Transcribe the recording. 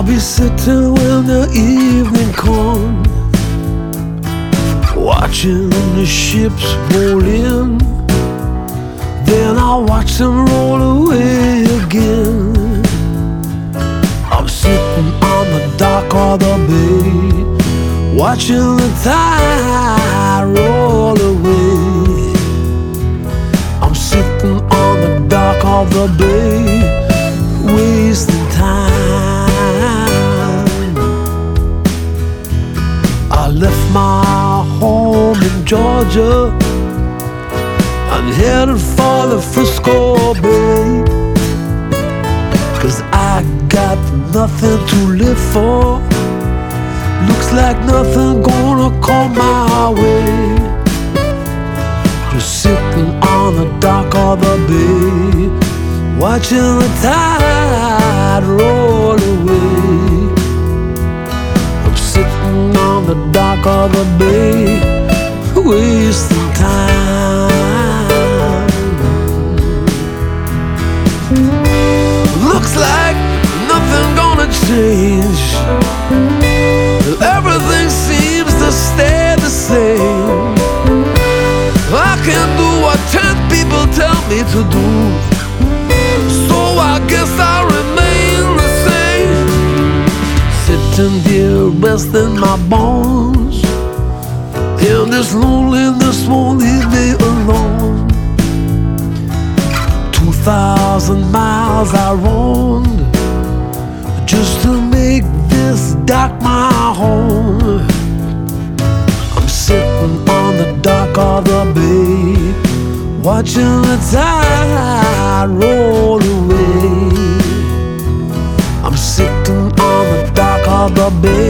be sitting when the evening comes, watching the ships roll in. Then I'll watch them roll away again. I'm sitting on the dock of the bay, watching the tide roll away. I'm sitting on the dock of the bay, wasting time. I left my home in Georgia and headed for the Frisco Bay, 'cause I got nothing to live for. Looks like nothing gonna come my way. Just sitting on the dock of the bay, watching the tide roll away. I'm sitting on the dock of the bay, wasting time. Looks like nothing gonna change. Everything seems to stay the same. I can do what 10 people tell me to do, so I guess I'll remain the same. Sitting here resting my bones, and this loneliness won't leave me alone. 2,000 miles I roamed just to make this dock my home. I'm sitting on the dock of the bay, watching the tide roll away. I'm sitting on the dock of the bay,